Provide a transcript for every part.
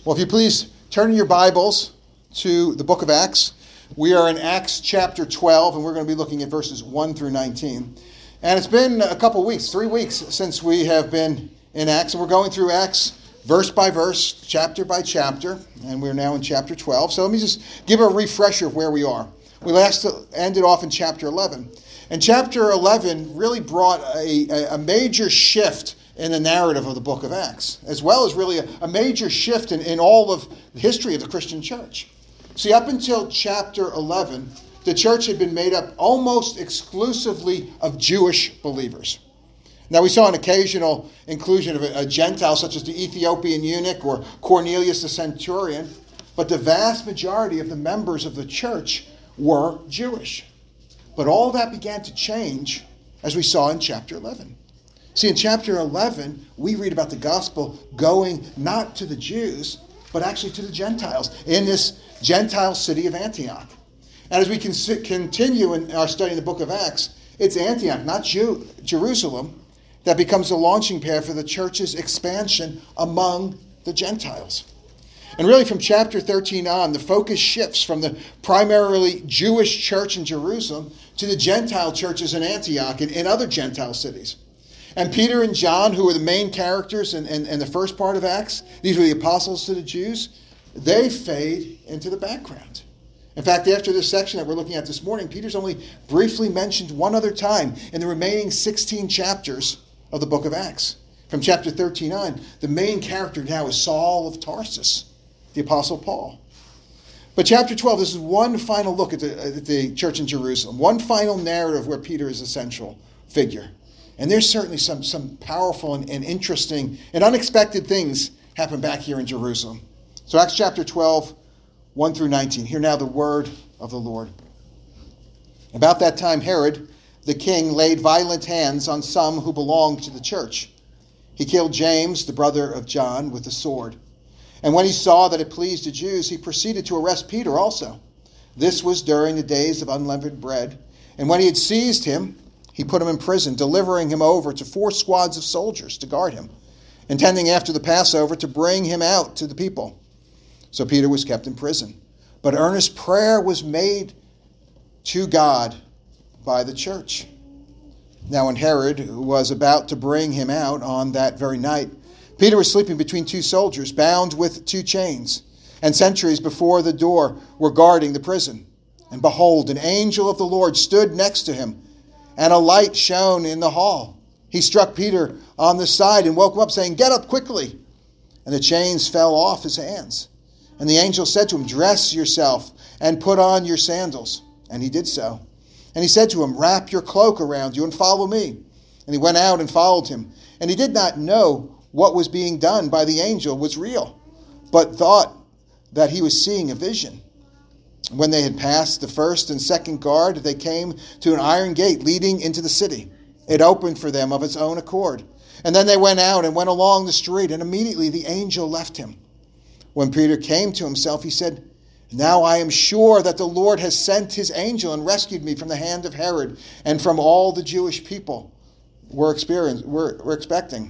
Well, if you please turn your Bibles to the book of Acts. We are in Acts chapter 12, and we're going to be looking at verses 1 through 19. And it's been a couple weeks, 3 weeks, since we have been in Acts. And we're going through Acts verse by verse, chapter by chapter. And we're now in chapter 12. So let me just give a refresher of where we are. We last ended off in chapter 11. And chapter 11 really brought a major shift in the narrative of the book of Acts, as well as really a major shift in all of the history of the Christian church. See, up until chapter 11, the church had been made up almost exclusively of Jewish believers. Now, we saw an occasional inclusion of a Gentile, such as the Ethiopian eunuch or Cornelius the centurion, but the vast majority of the members of the church were Jewish. But all that began to change, as we saw in chapter 11. See, in chapter 11, we read about the gospel going not to the Jews, but actually to the Gentiles in this Gentile city of Antioch. And as we continue in our study in the book of Acts, it's Antioch, not Jerusalem, that becomes the launching pad for the church's expansion among the Gentiles. And really from chapter 13 on, the focus shifts from the primarily Jewish church in Jerusalem to the Gentile churches in Antioch and in other Gentile cities. And Peter and John, who are the main characters in the first part of Acts, these were the apostles to the Jews, they fade into the background. In fact, after this section that we're looking at this morning, Peter's only briefly mentioned one other time in the remaining 16 chapters of the book of Acts. From chapter 13 on, the main character now is Saul of Tarsus, the apostle Paul. But chapter 12, this is one final look at the church in Jerusalem, one final narrative where Peter is a central figure. And there's certainly some powerful and interesting and unexpected things happen back here in Jerusalem. So Acts chapter 12, 1 through 19. Hear now the word of the Lord. About that time, Herod, the king, laid violent hands on some who belonged to the church. He killed James, the brother of John, with the sword. And when he saw that it pleased the Jews, he proceeded to arrest Peter also. This was during the days of unleavened bread. And when he had seized him, he put him in prison, delivering him over to 4 squads of soldiers to guard him, intending after the Passover to bring him out to the people. So Peter was kept in prison. But earnest prayer was made to God by the church. Now when Herod was about to bring him out on that very night, Peter was sleeping between 2 soldiers, bound with 2 chains, and sentries before the door were guarding the prison. And behold, an angel of the Lord stood next to him, and a light shone in the hall. He struck Peter on the side and woke him up, saying, "Get up quickly." And the chains fell off his hands. And the angel said to him, "Dress yourself and put on your sandals." And he did so. And he said to him, "Wrap your cloak around you and follow me." And he went out and followed him. And he did not know what was being done by the angel was real, but thought that he was seeing a vision. When they had passed the first and second guard, they came to an iron gate leading into the city. It opened for them of its own accord. And then they went out and went along the street, and immediately the angel left him. When Peter came to himself, he said, "Now I am sure that the Lord has sent his angel and rescued me from the hand of Herod and from all the Jewish people we're expecting."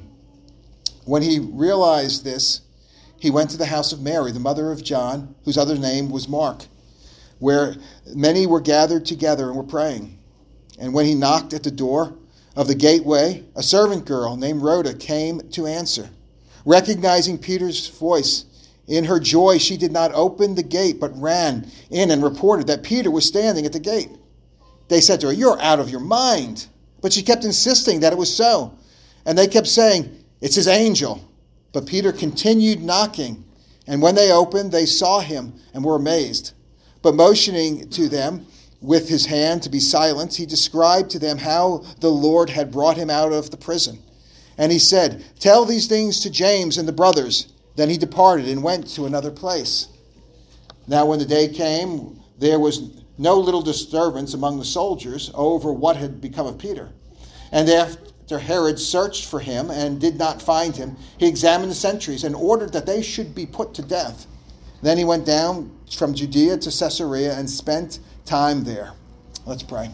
When he realized this, he went to the house of Mary, the mother of John, whose other name was Mark, where many were gathered together and were praying. And when he knocked at the door of the gateway, a servant girl named Rhoda came to answer. Recognizing Peter's voice, in her joy she did not open the gate, but ran in and reported that Peter was standing at the gate. They said to her, "You're out of your mind." But she kept insisting that it was so. And they kept saying, "It's his angel." But Peter continued knocking. And when they opened, they saw him and were amazed. But motioning to them with his hand to be silent, he described to them how the Lord had brought him out of the prison. And he said, "Tell these things to James and the brothers." Then he departed and went to another place. Now when the day came, there was no little disturbance among the soldiers over what had become of Peter. And after Herod searched for him and did not find him, he examined the sentries and ordered that they should be put to death. Then he went down from Judea to Caesarea and spent time there. Let's pray.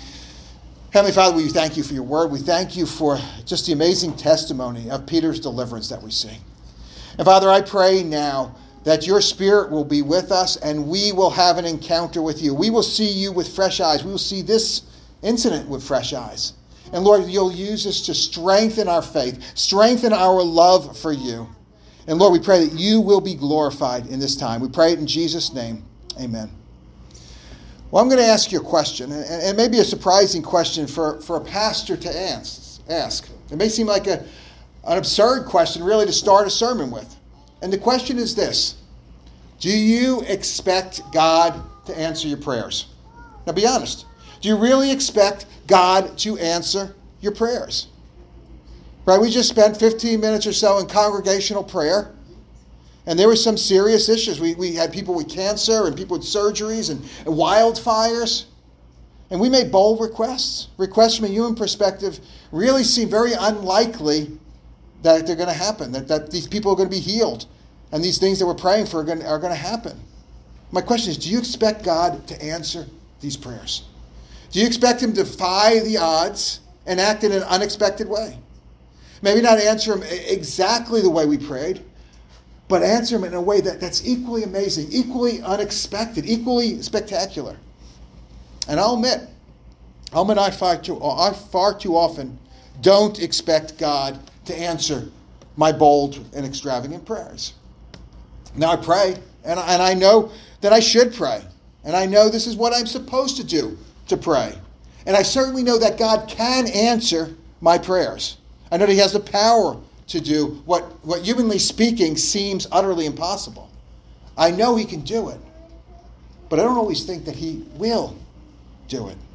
Heavenly Father, we thank you for your word. We thank you for just the amazing testimony of Peter's deliverance that we see. And Father, I pray now that your Spirit will be with us and we will have an encounter with you. We will see you with fresh eyes. We will see this incident with fresh eyes. And Lord, you'll use us to strengthen our faith, strengthen our love for you. And Lord, we pray that you will be glorified in this time. We pray it in Jesus' name. Amen. Well, I'm going to ask you a question, and it may be a surprising question for a pastor to ask. It may seem like an absurd question really to start a sermon with. And the question is this: do you expect God to answer your prayers? Now be honest. Do you really expect God to answer your prayers? Right? We just spent 15 minutes or so in congregational prayer. And there were some serious issues. We had people with cancer and people with surgeries and wildfires. And we made bold requests. Requests from a human perspective really seem very unlikely that they're going to happen, that these people are going to be healed, and these things that we're praying for are going to happen. My question is, do you expect God to answer these prayers? Do you expect him to defy the odds and act in an unexpected way? Maybe not answer him exactly the way we prayed, but answer him in a way that's equally amazing, equally unexpected, equally spectacular. And I'll admit I far too often don't expect God to answer my bold and extravagant prayers. Now I pray, and I know that I should pray. And I know this is what I'm supposed to do, to pray. And I certainly know that God can answer my prayers. I know that he has the power to do what humanly speaking seems utterly impossible. I know he can do it. But I don't always think that he will do it.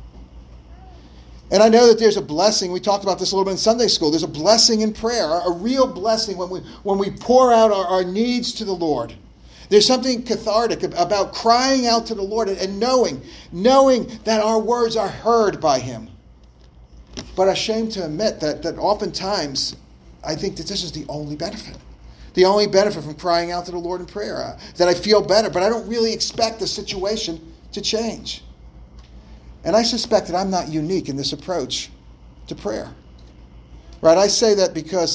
And I know that there's a blessing. We talked about this a little bit in Sunday school. There's a blessing in prayer, a real blessing when we pour out our needs to the Lord. There's something cathartic about crying out to the Lord and knowing that our words are heard by him. But I'm ashamed to admit that oftentimes I think that this is the only benefit. The only benefit from crying out to the Lord in prayer. That I feel better, but I don't really expect the situation to change. And I suspect that I'm not unique in this approach to prayer. Right? I say that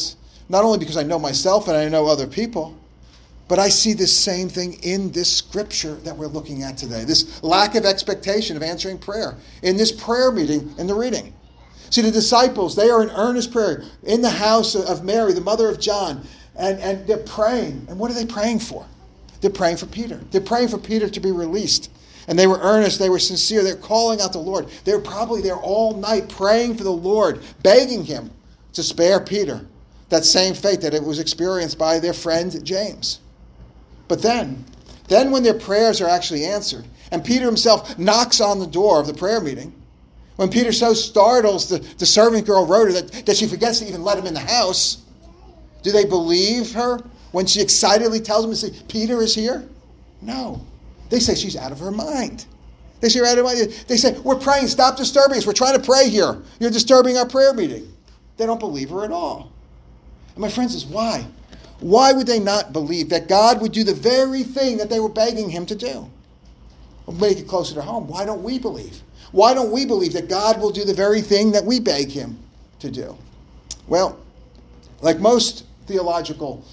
not only because I know myself and I know other people, but I see this same thing in this scripture that we're looking at today. This lack of expectation of answering prayer. In this prayer meeting, in the reading. See, the disciples, they are in earnest prayer in the house of Mary, the mother of John. And they're praying. And what are they praying for? They're praying for Peter. They're praying for Peter to be released. And they were earnest. They were sincere. They're calling out the Lord. They were probably there all night praying for the Lord, begging him to spare Peter that same fate that it was experienced by their friend James. But then when their prayers are actually answered, and Peter himself knocks on the door of the prayer meeting, when Peter so startles the servant girl Rhoda that she forgets to even let him in the house, do they believe her when she excitedly tells them, Peter is here? No. They say she's out of her mind. They say, we're praying, stop disturbing us. We're trying to pray here. You're disturbing our prayer meeting. They don't believe her at all. And my friend says, why? Why would they not believe that God would do the very thing that they were begging him to do? We'll make it closer to home. Why don't we believe? Why don't we believe that God will do the very thing that we beg him to do? Well, like most theological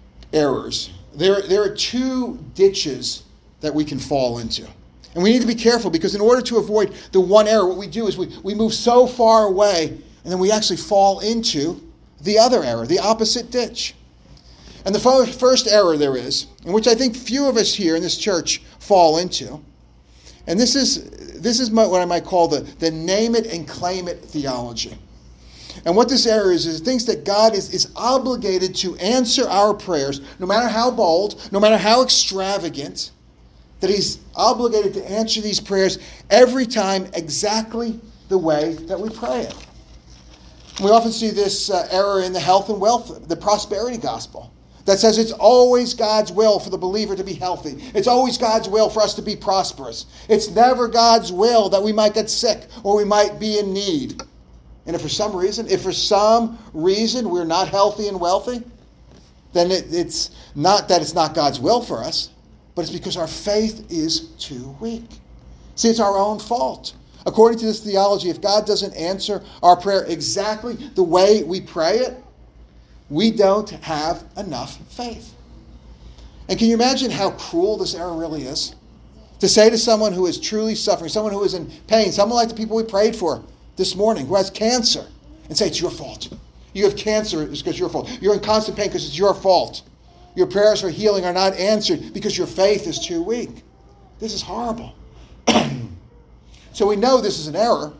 errors, there are two ditches that we can fall into. And we need to be careful because in order to avoid the one error, what we do is we move so far away and then we actually fall into the other error, the opposite ditch. And the first error there is, in which I think few of us here in this church fall into, and this is what I might call the name it and claim it theology. And what this error is it thinks that God is obligated to answer our prayers, no matter how bold, no matter how extravagant, that he's obligated to answer these prayers every time exactly the way that we pray it. We often see this error in the health and wealth, the prosperity gospel, that says it's always God's will for the believer to be healthy. It's always God's will for us to be prosperous. It's never God's will that we might get sick or we might be in need. And if for some reason we're not healthy and wealthy, then it's not that it's not God's will for us, but it's because our faith is too weak. See, it's our own fault. According to this theology, if God doesn't answer our prayer exactly the way we pray it, we don't have enough faith. And can you imagine how cruel this error really is? To say to someone who is truly suffering, someone who is in pain, someone like the people we prayed for this morning, who has cancer, and say, it's your fault. You have cancer, it's because it's your fault. You're in constant pain because it's your fault. Your prayers for healing are not answered because your faith is too weak. This is horrible. So we know this is an error,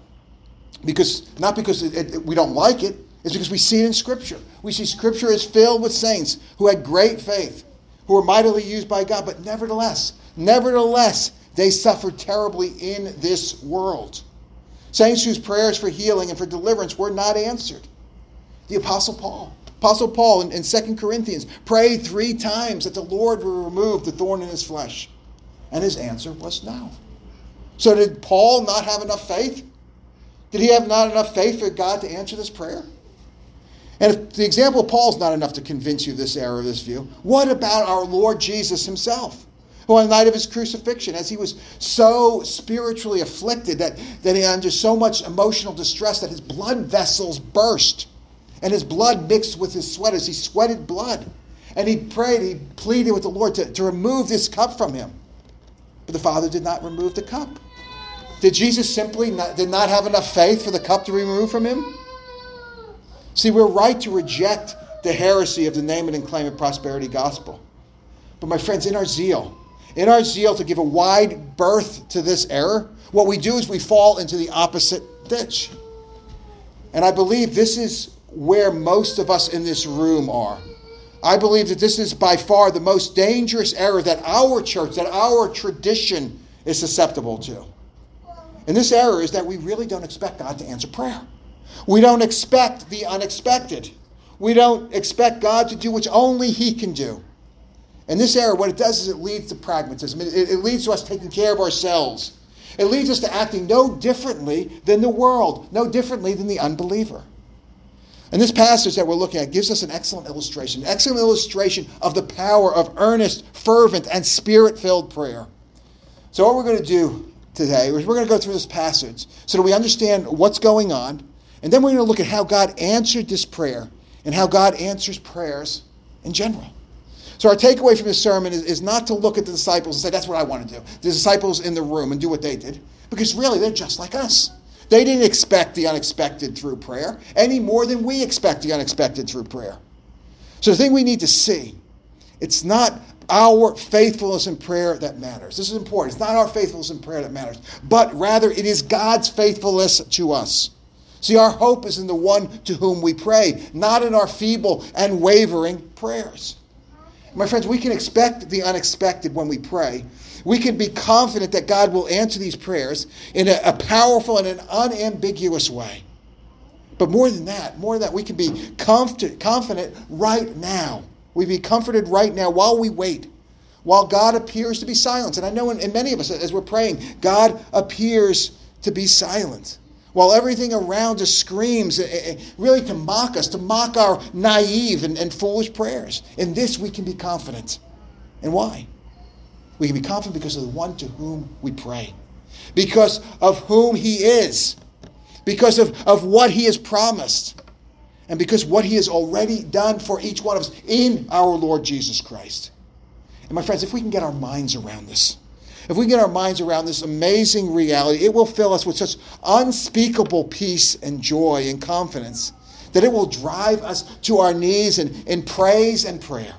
not because we don't like it, it's because we see it in Scripture. We see Scripture is filled with saints who had great faith, who were mightily used by God, but nevertheless, they suffered terribly in this world. Saints whose prayers for healing and for deliverance were not answered. The Apostle Paul in 2 Corinthians prayed 3 times that the Lord would remove the thorn in his flesh. And his answer was no. So did Paul not have enough faith? Did he have not enough faith for God to answer this prayer? And if the example of Paul is not enough to convince you of this error, of this view, what about our Lord Jesus himself? Who on the night of his crucifixion, as he was so spiritually afflicted that he under so much emotional distress that his blood vessels burst and his blood mixed with his sweat as he sweated blood. And he pleaded with the Lord to remove this cup from him. But the Father did not remove the cup. Did Jesus simply did not have enough faith for the cup to be removed from him? See, we're right to reject the heresy of the name it and claim it prosperity gospel. But my friends, in our zeal to give a wide berth to this error, what we do is we fall into the opposite ditch. And I believe this is where most of us in this room are. I believe that this is by far the most dangerous error that our church, that our tradition is susceptible to. And this error is that we really don't expect God to answer prayer. We don't expect the unexpected. We don't expect God to do what only he can do. And this error, what it does is it leads to pragmatism. It leads to us taking care of ourselves. It leads us to acting no differently than the world, no differently than the unbeliever. And this passage that we're looking at gives us an excellent illustration of the power of earnest, fervent, and spirit-filled prayer. So what we're going to do today is we're going to go through this passage so that we understand what's going on, and then we're going to look at how God answered this prayer and how God answers prayers in general. So our takeaway from this sermon is not to look at the disciples and say, that's what I want to do. The disciples in the room and do what they did. Because really, they're just like us. They didn't expect the unexpected through prayer any more than we expect the unexpected through prayer. So the thing we need to see, it's not our faithfulness in prayer that matters. This is important. It's not our faithfulness in prayer that matters, but rather it is God's faithfulness to us. See, our hope is in the one to whom we pray, not in our feeble and wavering prayers. My friends, we can expect the unexpected when we pray. We can be confident that God will answer these prayers in a powerful and an unambiguous way. But more than that, we can be confident right now. We be comforted right now while we wait, while God appears to be silent. And I know in many of us, as we're praying, God appears to be silent. While everything around us screams, really to mock us, to mock our naive and foolish prayers. In this we can be confident. And why? We can be confident because of the one to whom we pray. Because of whom he is. Because of what he has promised. And because what he has already done for each one of us in our Lord Jesus Christ. And my friends, if we can get our minds around this, if we get our minds around this amazing reality, it will fill us with such unspeakable peace and joy and confidence that it will drive us to our knees in praise and prayer.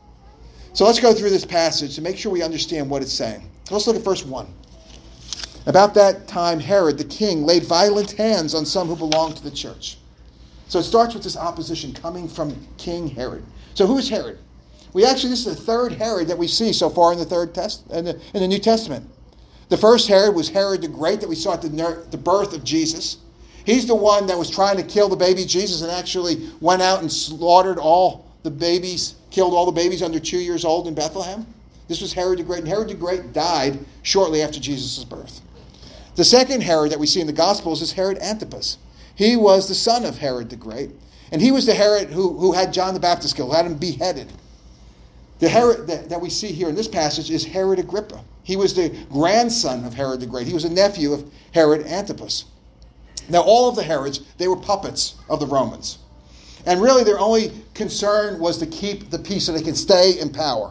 So let's go through this passage to make sure we understand what it's saying. Let's look at verse 1. About that time, Herod the king laid violent hands on some who belonged to the church. So it starts with this opposition coming from King Herod. So who is Herod? This is the third Herod that we see so far in the New Testament. The first Herod was Herod the Great that we saw at the birth of Jesus. He's the one that was trying to kill the baby Jesus and actually went out and slaughtered all the babies, killed all the babies under 2 years old in Bethlehem. This was Herod the Great, and Herod the Great died shortly after Jesus' birth. The second Herod that we see in the Gospels is Herod Antipas. He was the son of Herod the Great, and he was the Herod who had John the Baptist killed, had him beheaded. The Herod that we see here in this passage is Herod Agrippa. He was the grandson of Herod the Great. He was a nephew of Herod Antipas. Now, all of the Herods, they were puppets of the Romans. And really, their only concern was to keep the peace so they can stay in power.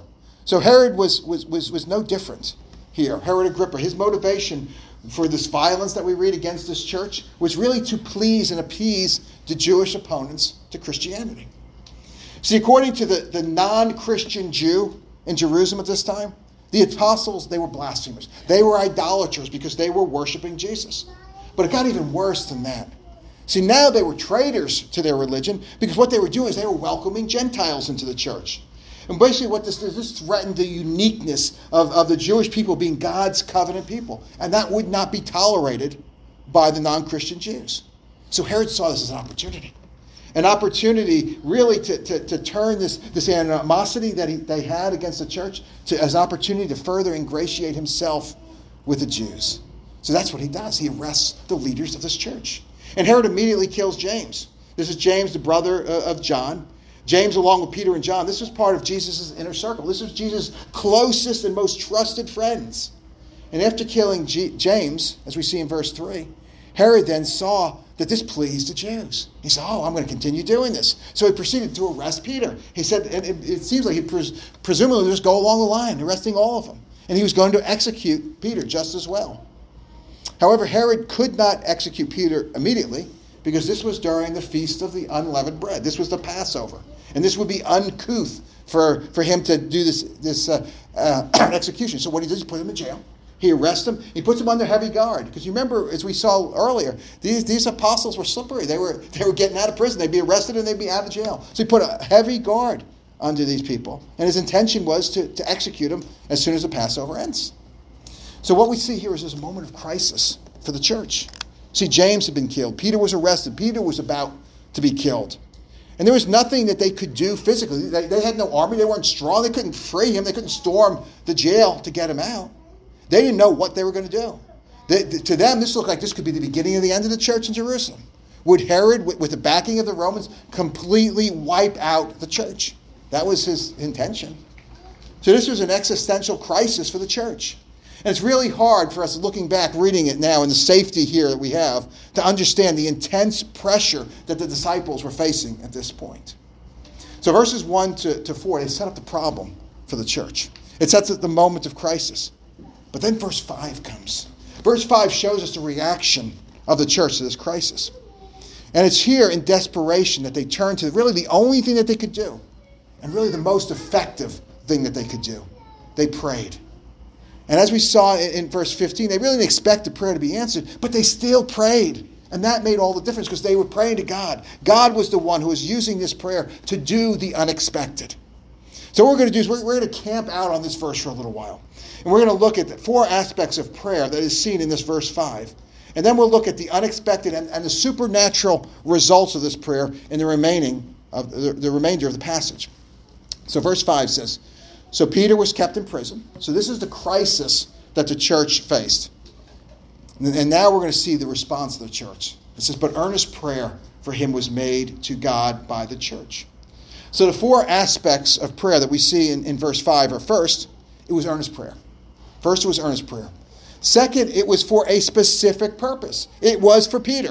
So Herod was no different here. Herod Agrippa, his motivation for this violence that we read against this church was really to please and appease the Jewish opponents to Christianity. See, according to the non-Christian Jew in Jerusalem at this time, the apostles, they were blasphemers. They were idolaters because they were worshiping Jesus. But it got even worse than that. See, now they were traitors to their religion because what they were doing is they were welcoming Gentiles into the church. And basically what this threatened the uniqueness of the Jewish people being God's covenant people. And that would not be tolerated by the non-Christian Jews. So Herod saw this as an opportunity. An opportunity really to turn this animosity that they had against the church as an opportunity to further ingratiate himself with the Jews. So that's what he does. He arrests the leaders of this church. And Herod immediately kills James. This is James, the brother of John. James, along with Peter and John, this was part of Jesus' inner circle. This was Jesus' closest and most trusted friends. And after killing James, as we see in verse 3, Herod then saw that this pleased the Jews. He said, I'm going to continue doing this. So he proceeded to arrest Peter. He said, and it seems like he presumably just go along the line, arresting all of them. And he was going to execute Peter just as well. However, Herod could not execute Peter immediately because this was during the Feast of the Unleavened Bread. This was the Passover. And this would be uncouth for him to do this execution. So what he did is put him in jail. He arrests him. He puts him under heavy guard. Because you remember, as we saw earlier, these apostles were slippery. They were getting out of prison. They'd be arrested and they'd be out of jail. So he put a heavy guard under these people. And his intention was to execute them as soon as the Passover ends. So what we see here is this moment of crisis for the church. See, James had been killed. Peter was arrested. Peter was about to be killed. And there was nothing that they could do physically. They had no army. They weren't strong. They couldn't free him. They couldn't storm the jail to get him out. They didn't know what they were going to do. To them, this looked like this could be the beginning of the end of the church in Jerusalem. Would Herod, with the backing of the Romans, completely wipe out the church? That was his intention. So this was an existential crisis for the church. And it's really hard for us, looking back, reading it now, in the safety here that we have, to understand the intense pressure that the disciples were facing at this point. So verses 1 to 4, they set up the problem for the church. It sets up the moment of crisis. But then verse 5 comes. Verse 5 shows us the reaction of the church to this crisis. And it's here in desperation that they turn to really the only thing that they could do, and really the most effective thing that they could do. They prayed. And as we saw in verse 15, they really didn't expect the prayer to be answered, but they still prayed. And that made all the difference because they were praying to God. God was the one who was using this prayer to do the unexpected. So what we're going to do is we're going to camp out on this verse for a little while. And we're going to look at the 4 aspects of prayer that is seen in this verse 5. And then we'll look at the unexpected and the supernatural results of this prayer in the remainder of the passage. So verse 5 says, so Peter was kept in prison. So this is the crisis that the church faced. And now we're going to see the response of the church. It says, but earnest prayer for him was made to God by the church. So the 4 aspects of prayer that we see in verse 5 are, first, it was earnest prayer. First, it was earnest prayer. Second, it was for a specific purpose. It was for Peter.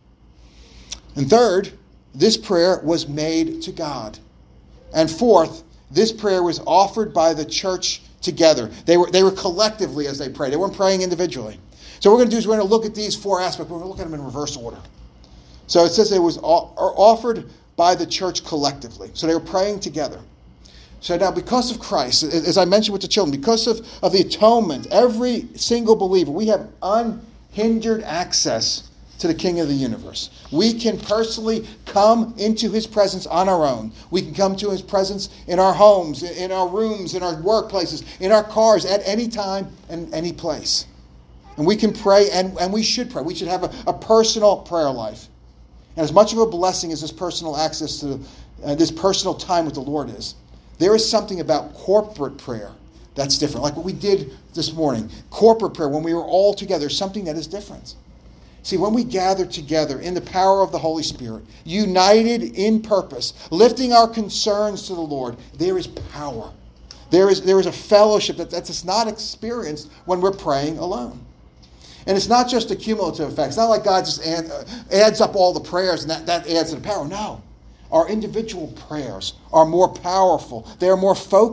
And third, this prayer was made to God. And fourth, this prayer was offered by the church together. They were collectively as they prayed. They weren't praying individually. So what we're going to do is we're going to look at these 4 aspects. We're going to look at them in reverse order. So it says it was offered by the church collectively. So they were praying together. So now because of Christ, as I mentioned with the children, because of the atonement, every single believer, we have unhindered access to the King of the universe. We can personally come into his presence on our own. We can come to his presence in our homes, in our rooms, in our workplaces, in our cars, at any time and any place. And we can pray, and we should pray. We should have a personal prayer life. And as much of a blessing as this personal access to this personal time with the Lord is, there is something about corporate prayer that's different. Like what we did this morning. Corporate prayer, when we were all together, something that is different. See, when we gather together in the power of the Holy Spirit, united in purpose, lifting our concerns to the Lord, there is power. There is a fellowship that's not experienced when we're praying alone. And it's not just a cumulative effect. It's not like God just adds up all the prayers and that adds to the power. No. Our individual prayers are more powerful. They are more focused.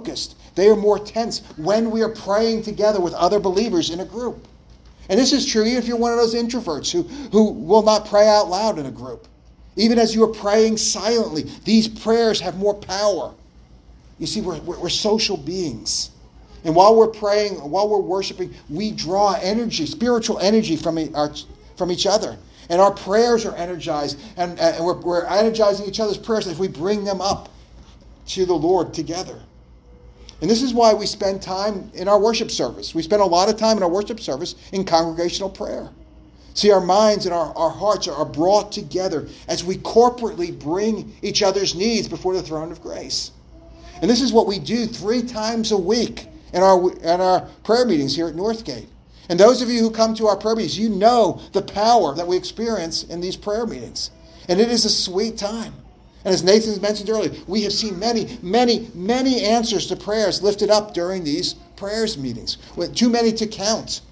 They are more tense when we are praying together with other believers in a group. And this is true even if you're one of those introverts who will not pray out loud in a group. Even as you are praying silently, these prayers have more power. You see, we're social beings. And while we're praying, while we're worshiping, we draw energy, spiritual energy from each other. And our prayers are energized. And we're energizing each other's prayers as we bring them up to the Lord together. And this is why we spend time in our worship service. We spend a lot of time in our worship service in congregational prayer. See, our minds and our hearts are brought together as we corporately bring each other's needs before the throne of grace. And this is what we do 3 times a week in our prayer meetings here at Northgate. And those of you who come to our prayer meetings, you know the power that we experience in these prayer meetings. And it is a sweet time. And as Nathan mentioned earlier, we have seen many, many, many answers to prayers lifted up during these prayers meetings, with too many to count.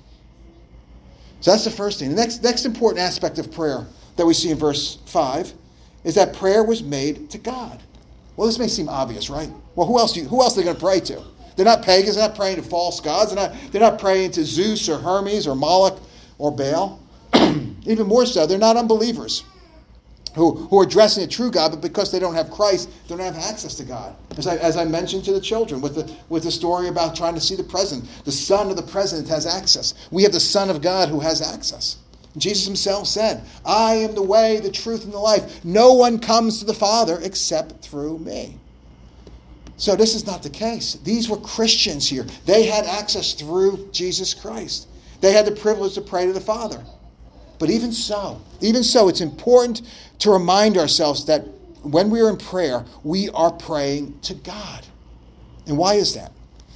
So that's the first thing. The next important aspect of prayer that we see in verse 5 is that prayer was made to God. Well, this may seem obvious, right? Well, who else are they going to pray to? They're not pagans. They're not praying to false gods. They're not praying to Zeus or Hermes or Moloch or Baal. Even more so, they're not unbelievers who are addressing a true God, but because they don't have Christ, they don't have access to God. As I mentioned to the children with the story about trying to see the president. The son of the president has access. We have the Son of God who has access. Jesus himself said, I am the way, the truth, and the life. No one comes to the Father except through me. So this is not the case. These were Christians here. They had access through Jesus Christ. They had the privilege to pray to the Father. But even so, it's important to remind ourselves that when we are in prayer, we are praying to God. And why is that?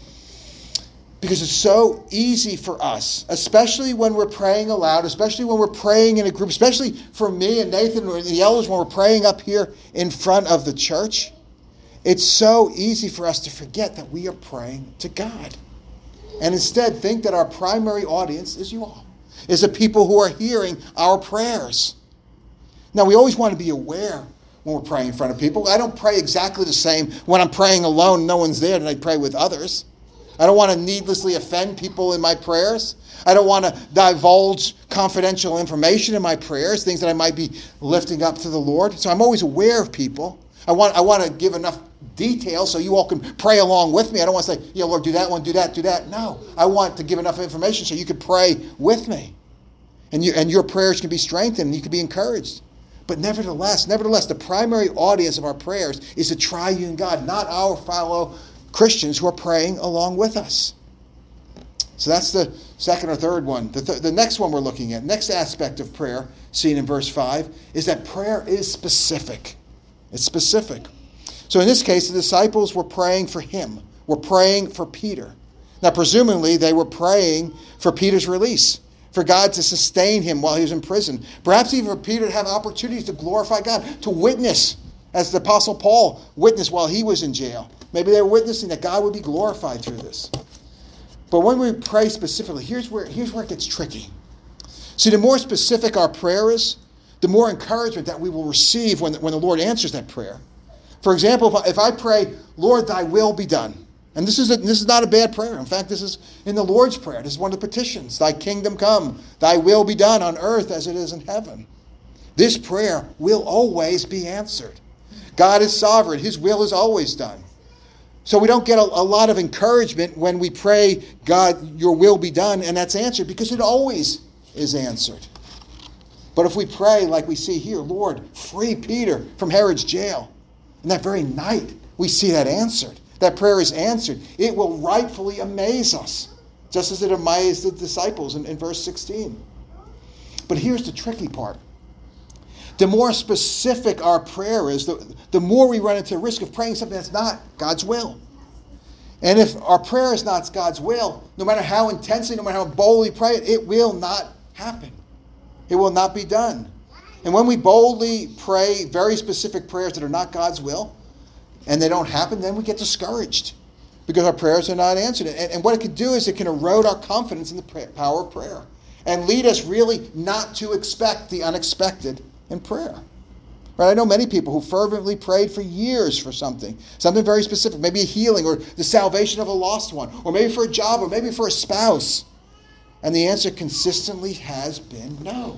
Because it's so easy for us, especially when we're praying aloud, especially when we're praying in a group, especially for me and Nathan and the elders when we're praying up here in front of the church. It's so easy for us to forget that we are praying to God. And instead think that our primary audience is you all, is the people who are hearing our prayers. Now, we always want to be aware when we're praying in front of people. I don't pray exactly the same when I'm praying alone, no one's there, than I pray with others. I don't want to needlessly offend people in my prayers. I don't want to divulge confidential information in my prayers, things that I might be lifting up to the Lord. So I'm always aware of people. I want to give enough detail so you all can pray along with me. I don't want to say, yeah, Lord, do that one, do that. No, I want to give enough information so you can pray with me. And your prayers can be strengthened and you can be encouraged. But nevertheless, the primary audience of our prayers is the triune God, not our fellow Christians who are praying along with us. So that's the second or third one. The next one we're looking at, next aspect of prayer, seen in verse 5, is that prayer is specific. It's specific. So in this case, the disciples were praying for him. Were praying for Peter. Now, presumably, they were praying for Peter's release, for God to sustain him while he was in prison. Perhaps even for Peter to have opportunities to glorify God, to witness, as the Apostle Paul witnessed while he was in jail. Maybe they were witnessing that God would be glorified through this. But when we pray specifically, here's where it gets tricky. See, the more specific our prayer is, the more encouragement that we will receive when the Lord answers that prayer. For example, if I pray, Lord, thy will be done. And this is not a bad prayer. In fact, this is in the Lord's Prayer. This is one of the petitions. Thy kingdom come, thy will be done on earth as it is in heaven. This prayer will always be answered. God is sovereign. His will is always done. So we don't get a lot of encouragement when we pray, God, your will be done, and that's answered, because it always is answered. But if we pray like we see here, Lord, free Peter from Herod's jail, and that very night we see that answered, that prayer is answered, it will rightfully amaze us, just as it amazed the disciples in verse 16. But here's the tricky part. The more specific our prayer is, the more we run into the risk of praying something that's not God's will. And if our prayer is not God's will, no matter how intensely, no matter how boldly pray it, it will not happen. It will not be done. And when we boldly pray very specific prayers that are not God's will, and they don't happen, then we get discouraged because our prayers are not answered. And what it can do is it can erode our confidence in the power of prayer and lead us really not to expect the unexpected in prayer. Right? I know many people who fervently prayed for years for something very specific, maybe a healing or the salvation of a lost one, or maybe for a job, or maybe for a spouse. And the answer consistently has been no.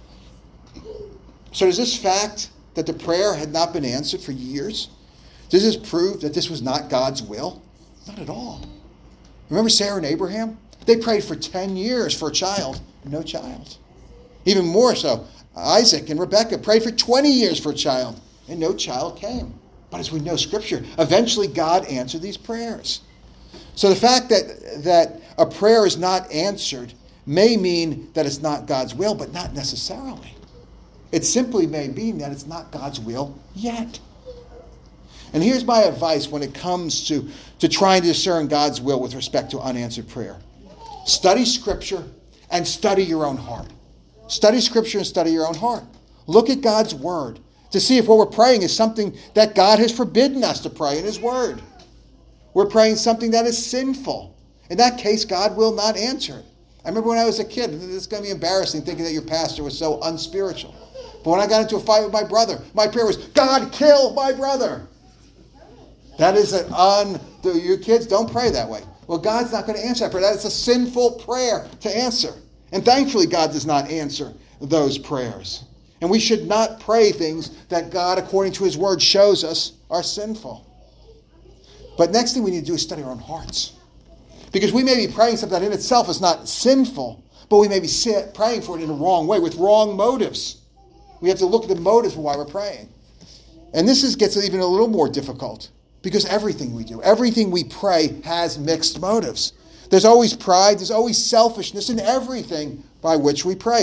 So does this fact that the prayer had not been answered for years, does this prove that this was not God's will? Not at all. Remember Sarah and Abraham? They prayed for 10 years for a child, no child. Even more so, Isaac and Rebekah prayed for 20 years for a child, and no child came. But as we know Scripture, eventually God answered these prayers. So the fact that a prayer is not answered may mean that it's not God's will, but not necessarily. It simply may mean that it's not God's will yet. And here's my advice when it comes to trying to discern God's will with respect to unanswered prayer. Study Scripture and study your own heart. Study Scripture and study your own heart. Look at God's Word to see if what we're praying is something that God has forbidden us to pray in His Word. We're praying something that is sinful. In that case, God will not answer it. I remember when I was a kid, and it's going to be embarrassing thinking that your pastor was so unspiritual. But when I got into a fight with my brother, my prayer was, God, kill my brother. That is you kids, don't pray that way. Well, God's not going to answer that prayer. That is a sinful prayer to answer. And thankfully, God does not answer those prayers. And we should not pray things that God, according to His Word, shows us are sinful. But next thing we need to do is study our own hearts. Because we may be praying something that in itself is not sinful, but we may be praying for it in the wrong way, with wrong motives. We have to look at the motives for why we're praying. And this gets even a little more difficult. Because everything we do, everything we pray has mixed motives. There's always pride, there's always selfishness in everything for which we pray.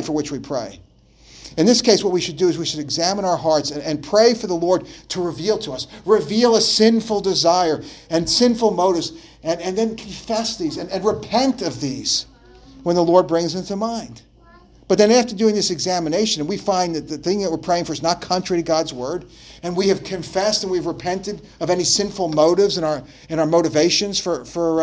In this case, what we should do is we should examine our hearts and pray for the Lord to reveal to us, reveal a sinful desire and sinful motives, and then confess these and repent of these when the Lord brings them to mind. But then after doing this examination, and we find that the thing that we're praying for is not contrary to God's Word, and we have confessed and we've repented of any sinful motives and our motivations for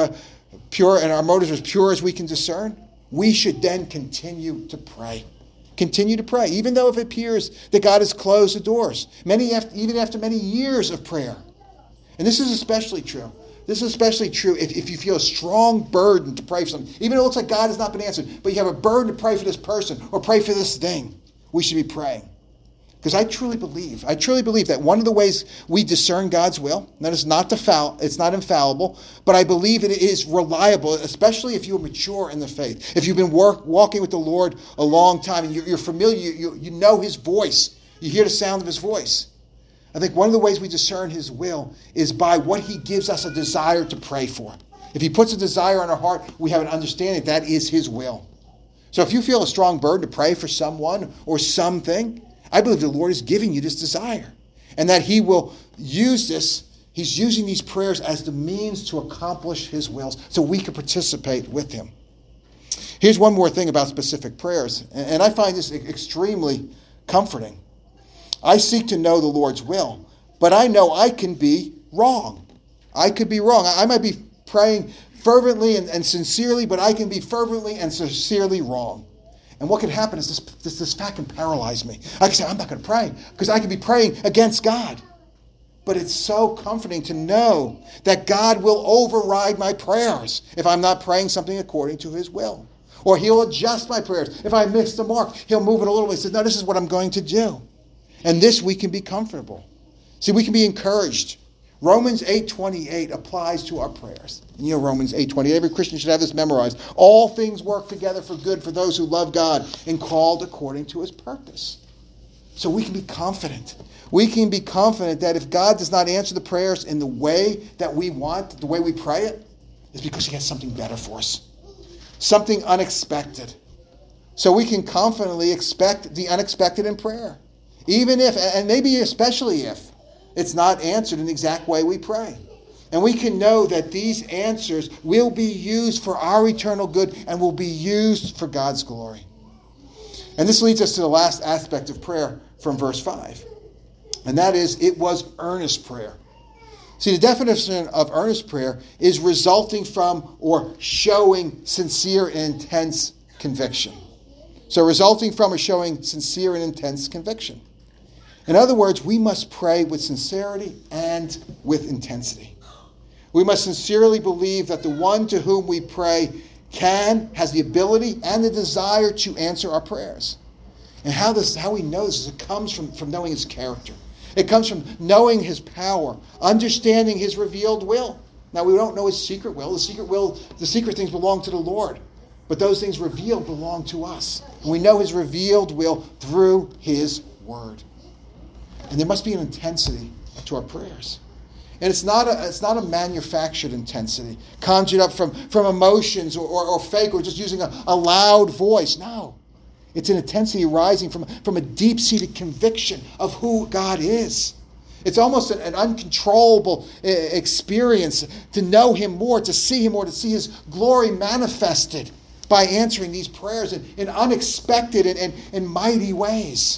pure, and our motives as pure as we can discern, we should then continue to pray. Continue to pray, even though if it appears that God has closed the doors, even after many years of prayer. And this is especially true. This is especially true if you feel a strong burden to pray for something. Even though it looks like God has not been answered, but you have a burden to pray for this person or pray for this thing, we should be praying. Because I truly believe that one of the ways we discern God's will, and that is it's not infallible, but I believe it is reliable, especially if you're mature in the faith. If you've been walking with the Lord a long time and you're familiar, you know His voice, you hear the sound of His voice. I think one of the ways we discern His will is by what He gives us a desire to pray for. If He puts a desire in our heart, we have an understanding that is His will. So if you feel a strong burden to pray for someone or something, I believe the Lord is giving you this desire. And that He will use this, He's using these prayers as the means to accomplish His wills so we can participate with Him. Here's one more thing about specific prayers, and I find this extremely comforting. I seek to know the Lord's will, but I know I can be wrong. I could be wrong. I might be praying fervently and sincerely, but I can be fervently and sincerely wrong. And what can happen is this fact can paralyze me. I can say, I'm not going to pray, because I can be praying against God. But it's so comforting to know that God will override my prayers if I'm not praying something according to His will. Or He'll adjust my prayers. If I miss the mark, He'll move it a little bit and say, no, this is what I'm going to do. And this we can be comfortable. See, we can be encouraged. Romans 8:28 applies to our prayers. You know Romans 8:28. Every Christian should have this memorized. All things work together for good for those who love God and called according to His purpose. So we can be confident. We can be confident that if God does not answer the prayers in the way that we want, the way we pray it, it's because He has something better for us. Something unexpected. So we can confidently expect the unexpected in prayer. Even if, and maybe especially if, it's not answered in the exact way we pray. And we can know that these answers will be used for our eternal good and will be used for God's glory. And this leads us to the last aspect of prayer from verse 5. And that is, it was earnest prayer. See, the definition of earnest prayer is resulting from or showing sincere and intense conviction. So resulting from or showing sincere and intense conviction. In other words, we must pray with sincerity and with intensity. We must sincerely believe that the one to whom we pray has the ability and the desire to answer our prayers. And how we know this is it comes from knowing his character. It comes from knowing his power, understanding his revealed will. Now, we don't know his secret will. The secret things belong to the Lord. But those things revealed belong to us. And we know his revealed will through his word. And there must be an intensity to our prayers. And it's not a manufactured intensity, conjured up from emotions or fake or just using a loud voice. No. It's an intensity arising from a deep-seated conviction of who God is. It's almost an uncontrollable experience to know him more, to see him more, to see his glory manifested by answering these prayers in unexpected and mighty ways.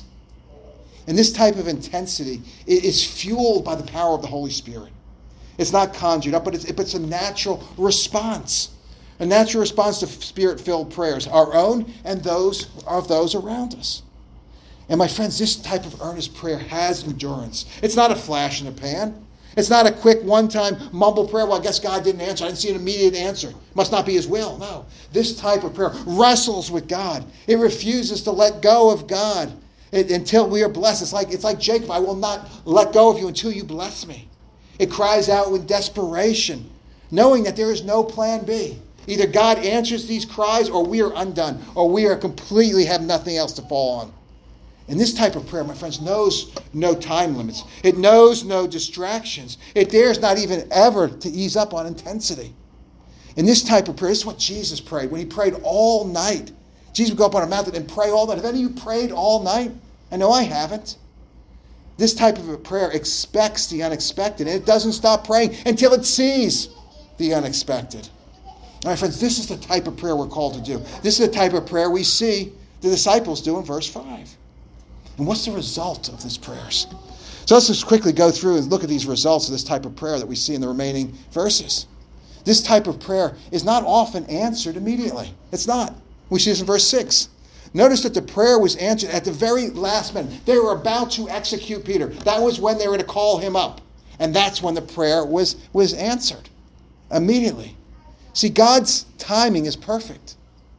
And this type of intensity is fueled by the power of the Holy Spirit. It's not conjured up, but it's a natural response. A natural response to Spirit-filled prayers, our own and those around us. And my friends, this type of earnest prayer has endurance. It's not a flash in the pan. It's not a quick one-time mumble prayer. Well, I guess God didn't answer. I didn't see an immediate answer. Must not be his will. No. This type of prayer wrestles with God. It refuses to let go of God until we are blessed. It's like Jacob. I will not let go of you until you bless me. It cries out with desperation, knowing that there is no plan B. Either God answers these cries or we are undone, or we are completely have nothing else to fall on. And this type of prayer, my friends, knows no time limits. It knows no distractions. It dares not even ever to ease up on intensity. And this type of prayer, this is what Jesus prayed when he prayed all night. Jesus would go up on a mountain and pray all night. Have any of you prayed all night? I know I haven't. This type of a prayer expects the unexpected, and it doesn't stop praying until it sees the unexpected. My friends, this is the type of prayer we're called to do. This is the type of prayer we see the disciples do in verse 5. And what's the result of these prayers? So let's just quickly go through and look at these results of this type of prayer that we see in the remaining verses. This type of prayer is not often answered immediately. It's not. We see this in verse 6. Notice that the prayer was answered at the very last minute. They were about to execute Peter. That was when they were to call him up. And that's when the prayer was answered. Immediately. See, God's timing is perfect.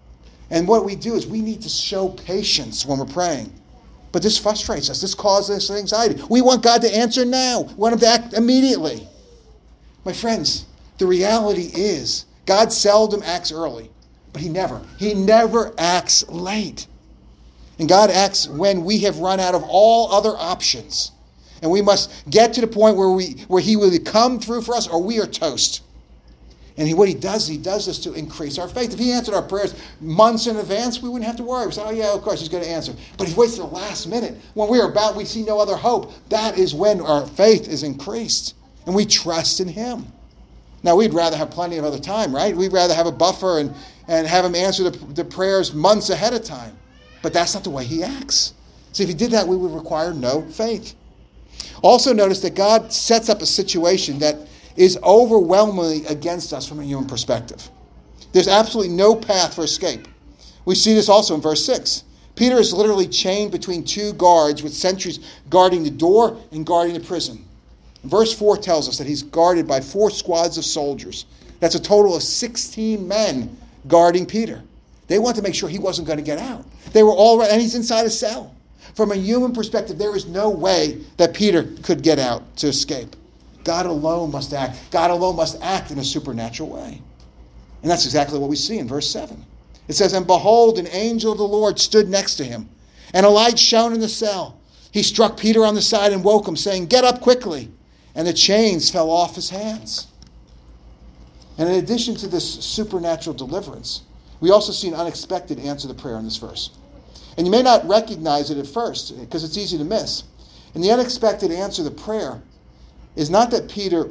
And what we do is we need to show patience when we're praying. But this frustrates us. This causes us anxiety. We want God to answer now. We want him to act immediately. My friends, the reality is God seldom acts early, but he never acts late. And God acts when we have run out of all other options. And we must get to the point where he will come through for us or we are toast. And what he does this to increase our faith. If he answered our prayers months in advance, we wouldn't have to worry. We say, oh yeah, of course he's going to answer. But if he waits to the last minute, when we see no other hope, that is when our faith is increased. And we trust in him. Now, we'd rather have plenty of other time, right? We'd rather have a buffer and have him answer the prayers months ahead of time. But that's not the way he acts. See, if he did that, we would require no faith. Also notice that God sets up a situation that is overwhelmingly against us from a human perspective. There's absolutely no path for escape. We see this also in verse 6. Peter is literally chained between two guards with sentries guarding the door and guarding the prison. Verse 4 tells us that he's guarded by 4 squads of soldiers. That's a total of 16 men guarding Peter. They want to make sure he wasn't going to get out. They were all right, and he's inside a cell. From a human perspective, there is no way that Peter could get out to escape. God alone must act. God alone must act in a supernatural way. And that's exactly what we see in verse 7. It says, and behold, an angel of the Lord stood next to him, and a light shone in the cell. He struck Peter on the side and woke him, saying, get up quickly. And the chains fell off his hands. And in addition to this supernatural deliverance, we also see an unexpected answer to prayer in this verse. And you may not recognize it at first, because it's easy to miss. And the unexpected answer to prayer is not that Peter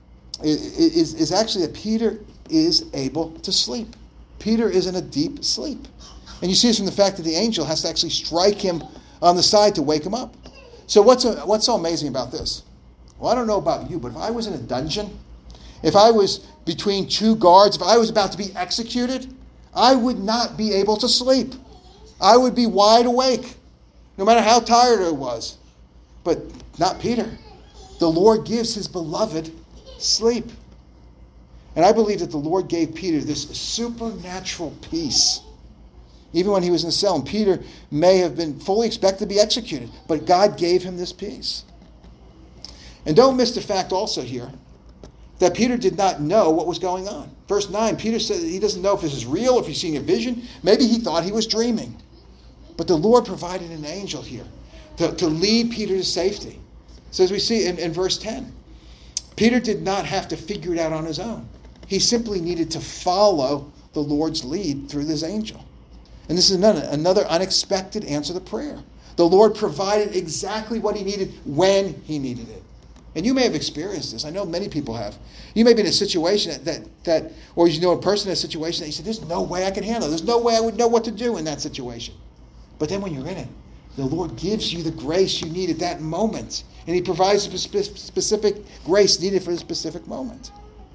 is actually that Peter is able to sleep. Peter is in a deep sleep. And you see this from the fact that the angel has to actually strike him on the side to wake him up. So what's so amazing about this? Well, I don't know about you, but if I was in a dungeon, if I was between two guards, if I was about to be executed, I would not be able to sleep. I would be wide awake, no matter how tired I was. But not Peter. The Lord gives his beloved sleep. And I believe that the Lord gave Peter this supernatural peace. Even when he was in the cell, and Peter may have been fully expected to be executed, but God gave him this peace. And don't miss the fact also here that Peter did not know what was going on. Verse 9, Peter said he doesn't know if this is real, if he's seeing a vision. Maybe he thought he was dreaming. But the Lord provided an angel here to lead Peter to safety. So as we see in verse 10, Peter did not have to figure it out on his own. He simply needed to follow the Lord's lead through this angel. And this is another unexpected answer to prayer. The Lord provided exactly what he needed when he needed it. And you may have experienced this. I know many people have. You may be in a situation that or you know a person in a situation that you said, there's no way I can handle it. There's no way I would know what to do in that situation. But then when you're in it, the Lord gives you the grace you need at that moment. And he provides a specific grace needed for the specific moment.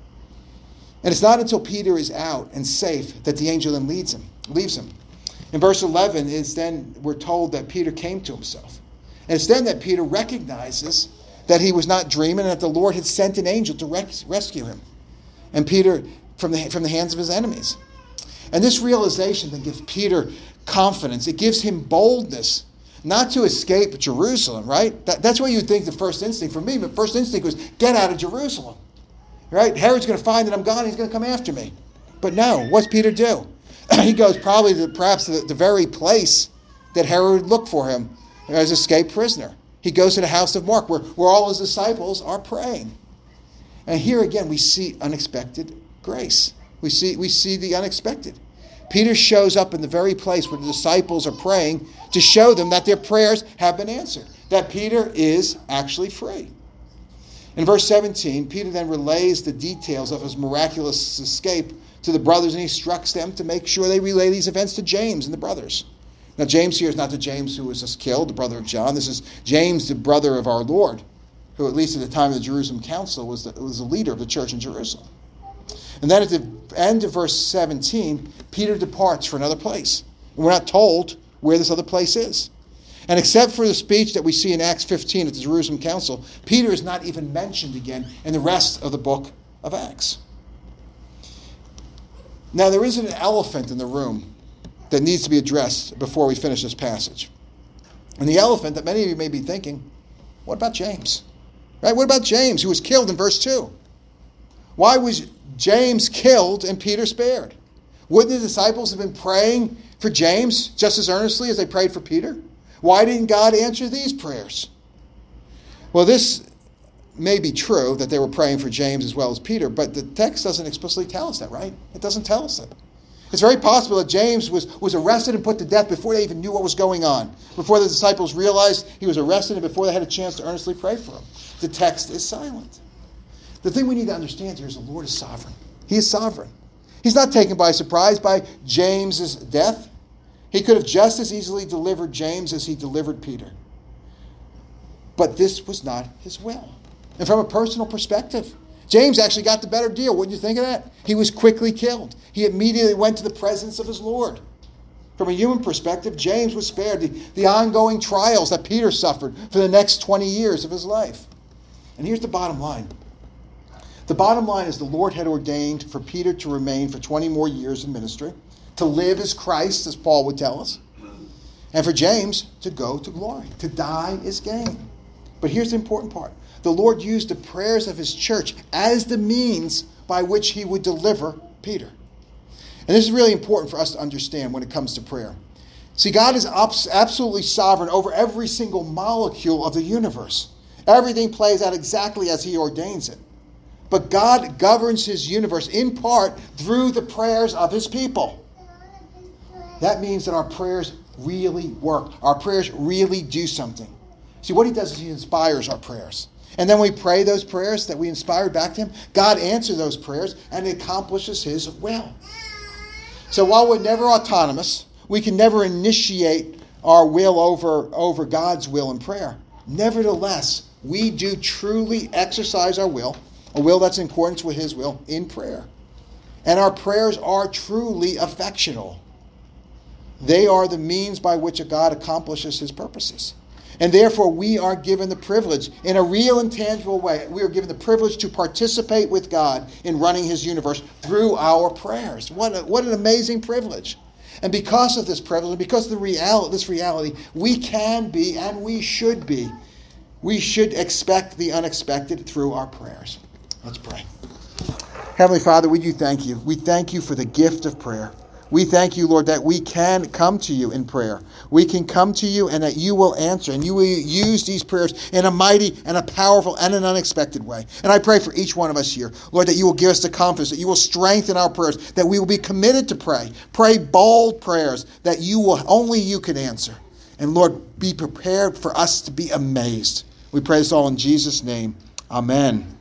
And it's not until Peter is out and safe that the angel then leaves him. In verse 11, we're told that Peter came to himself. And it's then that Peter recognizes that he was not dreaming and that the Lord had sent an angel to rescue him. And Peter from the hands of his enemies. And this realization then gives Peter confidence. It gives him boldness. Not to escape Jerusalem, right? That's what you'd think the first instinct for me. The first instinct was, get out of Jerusalem. Right? Herod's going to find that I'm gone. He's going to come after me. But no, what's Peter do? He goes probably perhaps to the very place that Herod would look for him as escaped prisoner. He goes to the house of Mark where all his disciples are praying. And here again we see unexpected grace. We see the unexpected. Peter shows up in the very place where the disciples are praying to show them that their prayers have been answered. That Peter is actually free. In verse 17, Peter then relays the details of his miraculous escape to the brothers, and he instructs them to make sure they relay these events to James and the brothers. Now, James here is not the James who was just killed, the brother of John. This is James, the brother of our Lord, who at least at the time of the Jerusalem Council was the leader of the church in Jerusalem. And then at the end of verse 17, Peter departs for another place. And we're not told where this other place is. And except for the speech that we see in Acts 15 at the Jerusalem Council, Peter is not even mentioned again in the rest of the book of Acts. Now, there is an elephant in the room that needs to be addressed before we finish this passage. And the elephant that many of you may be thinking, what about James? Right? What about James, who was killed in verse 2? Why was James killed and Peter spared? Wouldn't the disciples have been praying for James just as earnestly as they prayed for Peter? Why didn't God answer these prayers? Well, this may be true that they were praying for James as well as Peter, but the text doesn't explicitly tell us that, right? It doesn't tell us that. It's very possible that James was arrested and put to death before they even knew what was going on, before the disciples realized he was arrested and before they had a chance to earnestly pray for him. The text is silent. The thing we need to understand here is the Lord is sovereign. He is sovereign. He's not taken by surprise by James's death. He could have just as easily delivered James as he delivered Peter. But this was not his will. And from a personal perspective, James actually got the better deal. Wouldn't you think of that? He was quickly killed. He immediately went to the presence of his Lord. From a human perspective, James was spared the ongoing trials that Peter suffered for the next 20 years of his life. And here's the bottom line. The bottom line is the Lord had ordained for Peter to remain for 20 more years in ministry, to live as Christ, as Paul would tell us, and for James to go to glory. To die is gain. But here's the important part. The Lord used the prayers of his church as the means by which he would deliver Peter. And this is really important for us to understand when it comes to prayer. See, God is absolutely sovereign over every single molecule of the universe. Everything plays out exactly as he ordains it. But God governs his universe in part through the prayers of his people. That means that our prayers really work. Our prayers really do something. See, what he does is he inspires our prayers. And then we pray those prayers that we inspired back to him. God answers those prayers and accomplishes his will. So while we're never autonomous, we can never initiate our will over God's will in prayer. Nevertheless, we do truly exercise our will, a will that's in accordance with his will, in prayer. And our prayers are truly effectual. They are the means by which God accomplishes his purposes. And therefore, we are given the privilege, in a real and tangible way, we are given the privilege to participate with God in running his universe through our prayers. What an amazing privilege. And because of this privilege, and because of this reality, we can be and we should be. We should expect the unexpected through our prayers. Let's pray. Heavenly Father, we do thank you. We thank you for the gift of prayer. We thank you, Lord, that we can come to you in prayer. We can come to you and that you will answer and you will use these prayers in a mighty and a powerful and an unexpected way. And I pray for each one of us here, Lord, that you will give us the confidence, that you will strengthen our prayers, that we will be committed to pray. Pray bold prayers that only you can answer. And Lord, be prepared for us to be amazed. We pray this all in Jesus' name. Amen.